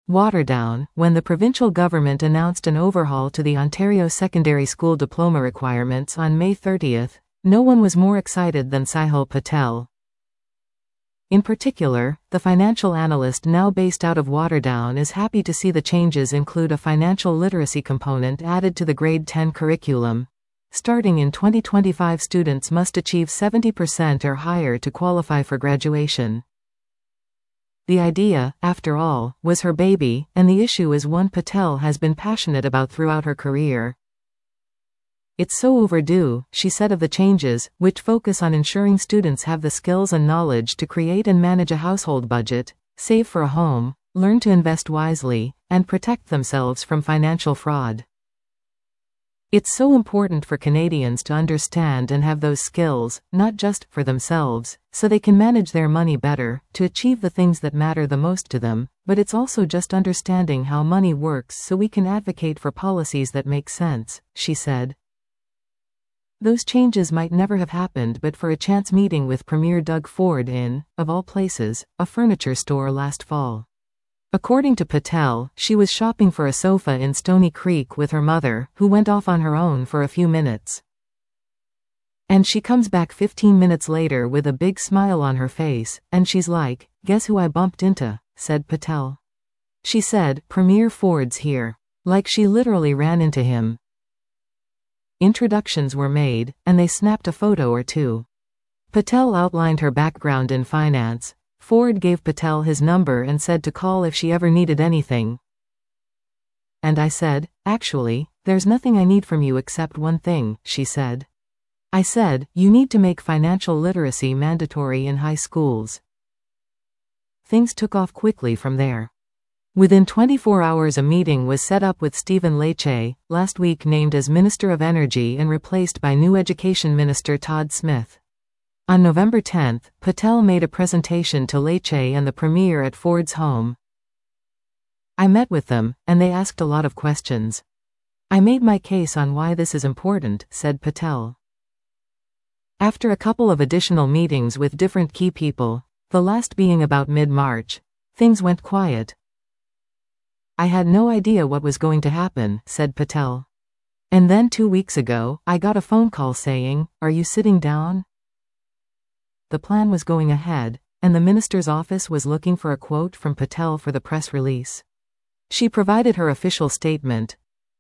Waterdown, when the provincial government announced an overhaul to the Ontario secondary school diploma requirements on May 30, no one was more excited than Sahil Patel. In particular, the financial analyst now based out of Waterdown is happy to see the changes include a financial literacy component added to the grade 10 curriculum. Starting in 2025, students must achieve 70% or higher to qualify for graduation. The idea, after all, was her baby, and the issue is one Patel has been passionate about throughout her career. It's so overdue, she said of the changes, which focus on ensuring students have the skills and knowledge to create and manage a household budget, save for a home, learn to invest wisely, and protect themselves from financial fraud. It's so important for Canadians to understand and have those skills, not just for themselves, so they can manage their money better, to achieve the things that matter the most to them, but it's also just understanding how money works so we can advocate for policies that make sense, she said. Those changes might never have happened but for a chance meeting with Premier Doug Ford in, of all places, a furniture store last fall. According to Patel, she was shopping for a sofa in Stony Creek with her mother, who went off on her own for a few minutes. And she comes back 15 minutes later with a big smile on her face, and she's like, "Guess who I bumped into?" said Patel. She said, "Premier Ford's here." Like she literally ran into him. Introductions were made, and they snapped a photo or two. Patel outlined her background in finance. Ford gave Patel his number and said to call if she ever needed anything. And I said, "Actually, there's nothing I need from you except one thing," she said. I said, "You need to make financial literacy mandatory in high schools." Things took off quickly from there. Within 24 hours a meeting was set up with Stephen Lecce, last week named as Minister of Energy and replaced by new Education Minister Todd Smith. On November 10, Patel made a presentation to Lecce and the Premier at Ford's home. I met with them, and they asked a lot of questions. I made my case on why this is important, said Patel. After a couple of additional meetings with different key people, the last being about mid-March, things went quiet. I had no idea what was going to happen, said Patel. And then 2 weeks ago, I got a phone call saying, "Are you sitting down?" The plan was going ahead, and the minister's office was looking for a quote from Patel for the press release. She provided her official statement.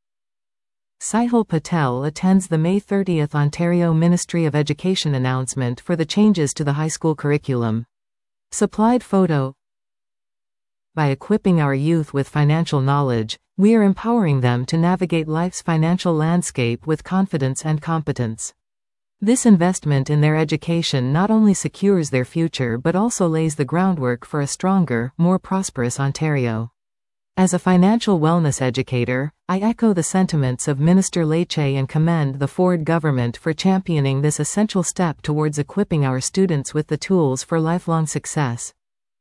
Sahil Patel attends the May 30 Ontario Ministry of Education announcement for the changes to the high school curriculum. Supplied photo. By equipping our youth with financial knowledge, we are empowering them to navigate life's financial landscape with confidence and competence. This investment in their education not only secures their future but also lays the groundwork for a stronger, more prosperous Ontario. As a financial wellness educator, I echo the sentiments of Minister Lecce and commend the Ford government for championing this essential step towards equipping our students with the tools for lifelong success.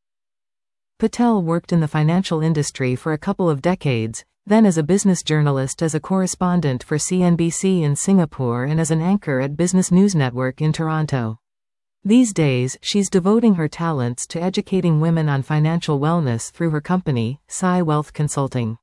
Patel worked in the financial industry for a couple of decades, then as a business journalist, as a correspondent for CNBC in Singapore and as an anchor at Business News Network in Toronto. These days, she's devoting her talents to educating women on financial wellness through her company, Sai Wealth Consulting.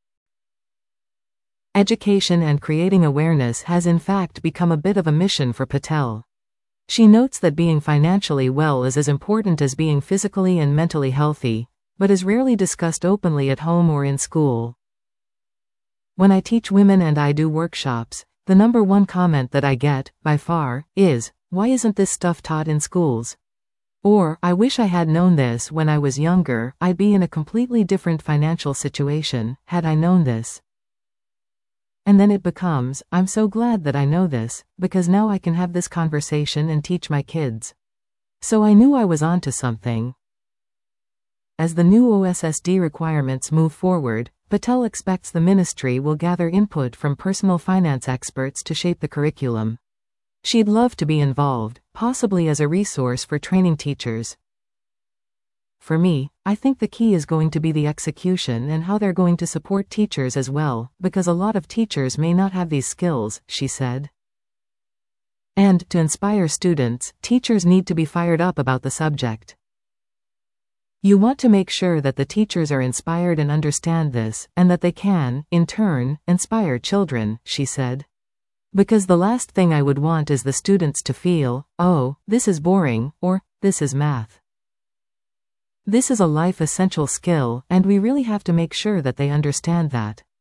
Education and creating awareness has in fact become a bit of a mission for Patel. She notes that being financially well is as important as being physically and mentally healthy, but is rarely discussed openly at home or in school. When I teach women and I do workshops, the number one comment that I get, by far, is, "Why isn't this stuff taught in schools?" Or, "I wish I had known this when I was younger, I'd be in a completely different financial situation, had I known this." And then it becomes, "I'm so glad that I know this, because now I can have this conversation and teach my kids." So I knew I was onto something. As the new OSSD requirements move forward, Patel expects the ministry will gather input from personal finance experts to shape the curriculum. She'd love to be involved, possibly as a resource for training teachers. For me, I think the key is going to be the execution and how they're going to support teachers as well, because a lot of teachers may not have these skills, she said. And, to inspire students, teachers need to be fired up about the subject. You want to make sure that the teachers are inspired and understand this, and that they can, in turn, inspire children, she said. Because the last thing I would want is the students to feel, oh, this is boring, or, this is math. This is a life essential skill, and we really have to make sure that they understand that.